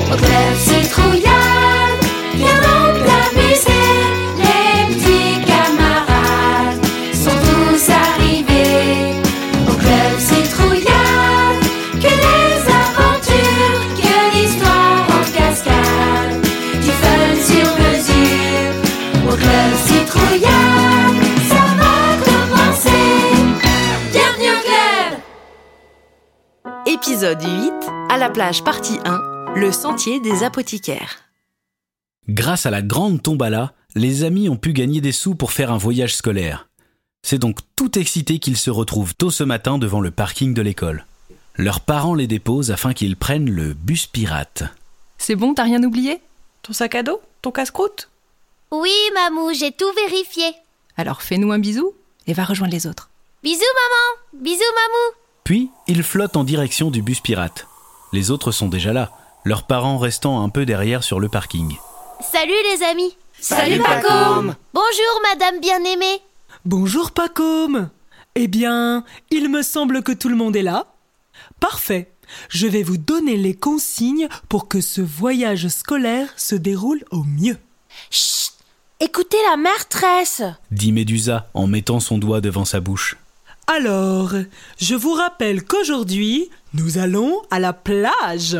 Au club citrouillade, viens donc t'amuser. Les petits camarades sont tous arrivés. Au club citrouillade, que des aventures, que d'histoires en cascade, du fun sur mesure. Au club citrouillade, ça va commencer. Bienvenue au club. Épisode 8, à la plage partie 1, le sentier des apothicaires. Grâce à la grande tombala, les amis ont pu gagner des sous pour faire un voyage scolaire. C'est donc tout excité qu'ils se retrouvent tôt ce matin devant le parking de l'école. Leurs parents les déposent afin qu'ils prennent le bus pirate. C'est bon, t'as rien oublié? Ton sac à dos? Ton casse-croûte? Oui, Mamou, j'ai tout vérifié. Alors fais-nous un bisou et va rejoindre les autres. Bisous, maman. Bisous, Mamou. Puis, ils flottent en direction du bus pirate. Les autres sont déjà là, leurs parents restant un peu derrière sur le parking. Salut, les amis. Salut Pacôme. Bonjour, madame bien-aimée. Bonjour Pacôme. Eh bien, il me semble que tout le monde est là. Parfait. Je vais vous donner les consignes pour que ce voyage scolaire se déroule au mieux. Chut. Écoutez la maîtresse, Dit Médusa en mettant son doigt devant sa bouche. Alors, je vous rappelle qu'aujourd'hui, nous allons à la plage.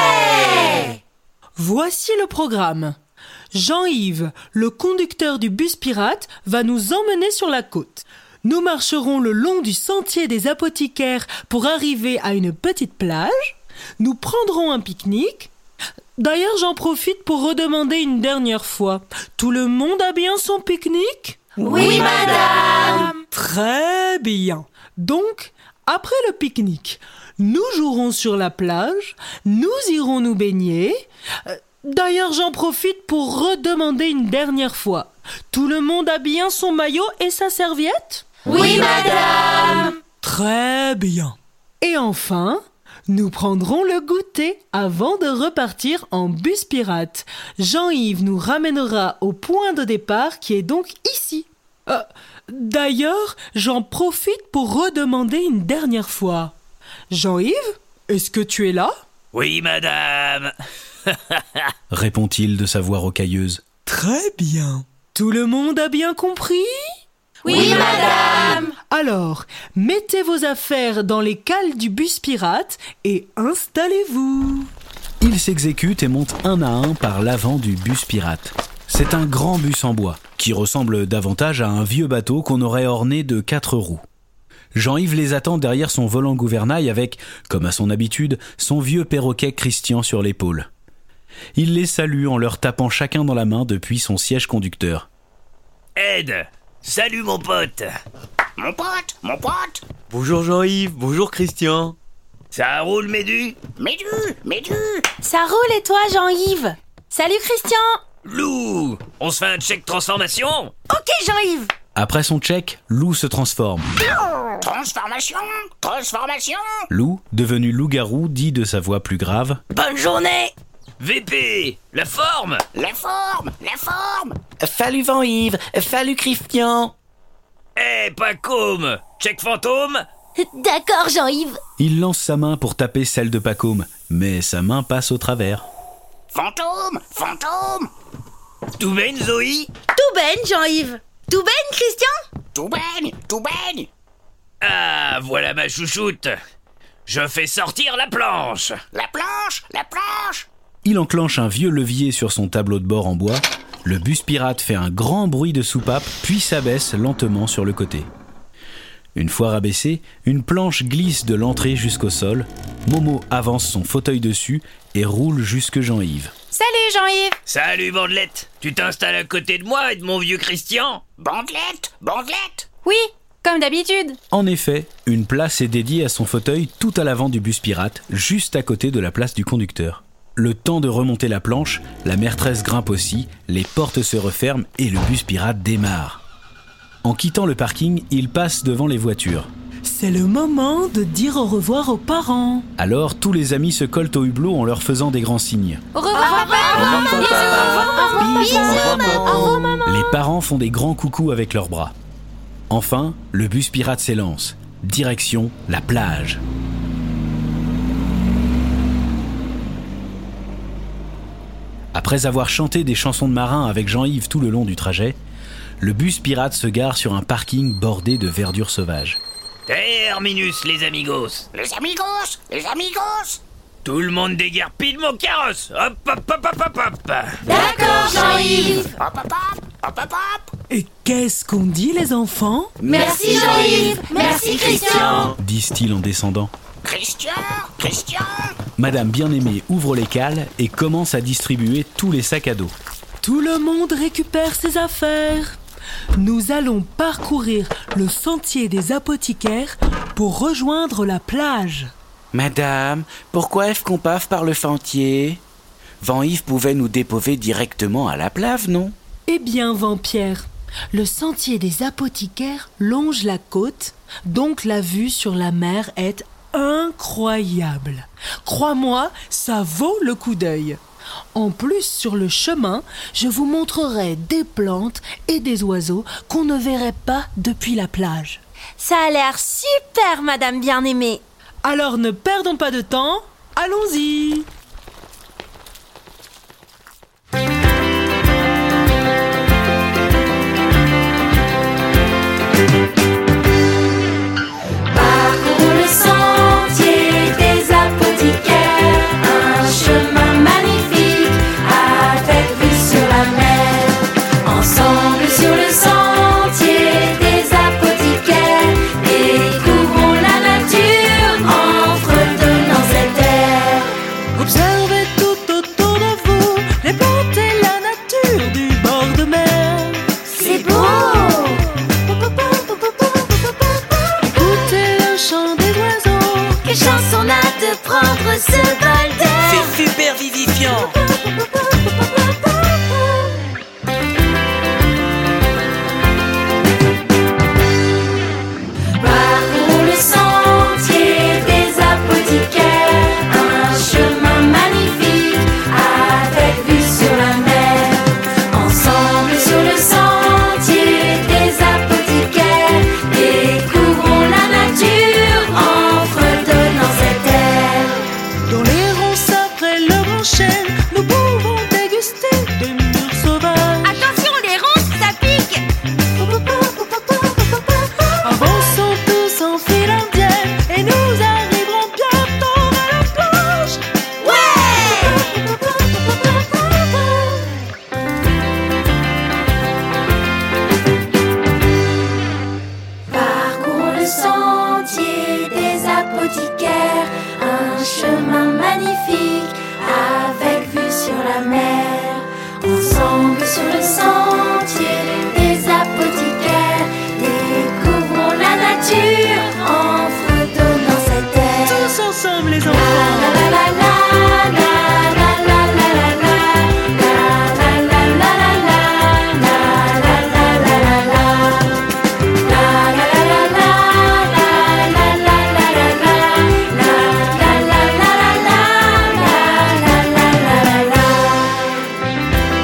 Ouais. Voici le programme. Jean-Yves, le conducteur du bus pirate, va nous emmener sur la côte. Nous marcherons le long du sentier des apothicaires pour arriver à une petite plage. Nous prendrons un pique-nique. D'ailleurs, j'en profite pour redemander une dernière fois. Tout le monde a bien son pique-nique ? Oui, madame. Très bien. Donc, après le pique-nique, nous jouerons sur la plage, nous irons nous baigner. D'ailleurs, j'en profite pour redemander une dernière fois. Tout le monde a bien son maillot et sa serviette ? Oui, madame. Très bien. Et enfin, nous prendrons le goûter avant de repartir en bus pirate. Jean-Yves nous ramènera au point de départ qui est donc ici. D'ailleurs, j'en profite pour redemander une dernière fois. Jean-Yves, est-ce que tu es là ? Oui, madame. Répond-il de sa voix rocailleuse. Très bien. Tout le monde a bien compris ? Oui, madame. Alors, mettez vos affaires dans les cales du bus pirate et installez-vous. Ils s'exécutent et montent un à un par l'avant du bus pirate. C'est un grand bus en bois, qui ressemble davantage à un vieux bateau qu'on aurait orné de 4 roues. Jean-Yves les attend derrière son volant gouvernail avec, comme à son habitude, son vieux perroquet Christian sur l'épaule. Il les salue en leur tapant chacun dans la main depuis son siège conducteur. Ed, salut mon pote. Mon pote. Bonjour Jean-Yves, bonjour Christian. Ça roule, Médu? Médu. Ça roule et toi, Jean-Yves? Salut, Christian. Lou, on se fait un check transformation? Ok, Jean-Yves. Après son check, Lou se transforme. Transformation. Lou, devenu loup-garou, dit de sa voix plus grave. Bonne journée. VP, la forme? La forme. Salut Jean-Yves, salut Christian. Pacôme, check fantôme? D'accord, Jean-Yves. Il lance sa main pour taper celle de Pacôme, mais sa main passe au travers. Fantôme. Tout baigne, Zoé? Tout baigne, Jean-Yves. Tout baigne, Christian. Tout baigne. Ah, voilà ma chouchoute. Je fais sortir la planche. La planche. Il enclenche un vieux levier sur son tableau de bord en bois. Le bus pirate fait un grand bruit de soupape, puis s'abaisse lentement sur le côté. Une fois rabaissée, une planche glisse de l'entrée jusqu'au sol. Momo avance son fauteuil dessus et roule jusque Jean-Yves. Salut, Jean-Yves. Salut, Bandelette. Tu t'installes à côté de moi et de mon vieux Christian? Bandelette. Oui, comme d'habitude. En effet, une place est dédiée à son fauteuil tout à l'avant du bus pirate, juste à côté de la place du conducteur. Le temps de remonter la planche, la maîtresse grimpe aussi, les portes se referment et le bus pirate démarre. En quittant le parking, il passe devant les voitures. C'est le moment de dire au revoir aux parents. Alors, tous les amis se collent au hublot en leur faisant des grands signes. Au revoir, Bisous, maman. Les parents font des grands coucous avec leurs bras. Enfin, le bus pirate s'élance. Direction la plage. Après avoir chanté des chansons de marins avec Jean-Yves tout le long du trajet, le bus pirate se gare sur un parking bordé de verdure sauvage. Terminus, les amigos. Les amigos, les amigos. Tout le monde déguerpille mon carrosse. Hop, hop, hop, hop, hop, hop. D'accord, Jean-Yves. Hop, hop, hop, hop, hop, hop. Et qu'est-ce qu'on dit, les enfants? Merci, Jean-Yves. Merci, Christian. Disent-ils en descendant. Christian, Christian. Madame Bien-Aimée ouvre les cales et commence à distribuer tous les sacs à dos. Tout le monde récupère ses affaires. Nous allons parcourir le sentier des apothicaires pour rejoindre la plage. Madame, pourquoi est-ce qu'on passe par le sentier? Van-Yves pouvait nous déposer directement à la plage, non? Eh bien, Vampierre, le sentier des apothicaires longe la côte, donc la vue sur la mer est incroyable. Crois-moi, ça vaut le coup d'œil. En plus, sur le chemin, je vous montrerai des plantes et des oiseaux qu'on ne verrait pas depuis la plage. Ça a l'air super, Madame Bien-Aimée. Alors ne perdons pas de temps, allons-y! Parcours le sentier des apothicaires, un chemin magnifique avec vue sur la mer. Ensemble sur le sentier des apothicaires, découvrons la nature en fredonnant cet air. Observez tout autour de vous les plantes et la nature du bord de mer. C'est beau! Écoutez le chant des oiseaux. Quelle chance on a de prendre ce bol d'air! C'est super vivifiant. Parcours le sentier des apothicaires, un chemin magnifique avec vue sur la mer. Ensemble sur le sentier des apothicaires, découvrons la nature en fredonnant cet air. Dans les ronces après le grand chêne, nous pouvons déguster des mûres sauvages. Attention, les ronces, ça pique. Avançons tous en file indienne et nous arriverons bientôt à la plage. Parcours le sentier des apothicaires, un chemin magnifique avec vue sur la mer. Ensemble sur le sentier des apothicaires, découvrons la nature en fredonnant cet air. Tous ensemble, les La enfants. la la la la, la la la la la la, la la la la la la, la la la la la la. La la la la la, la la la la la la, la la la la la la, la la la la la.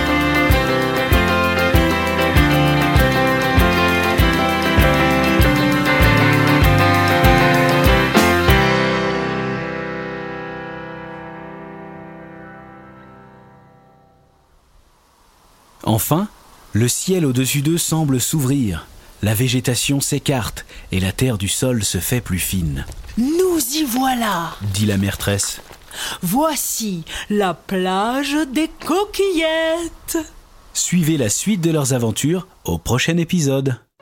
Enfin, le ciel au-dessus d'eux semble s'ouvrir. La végétation s'écarte et la terre du sol se fait plus fine, Nous y voilà. dit la maîtresse. Voici la plage des coquillettes. Suivez la suite de leurs aventures au prochain épisode.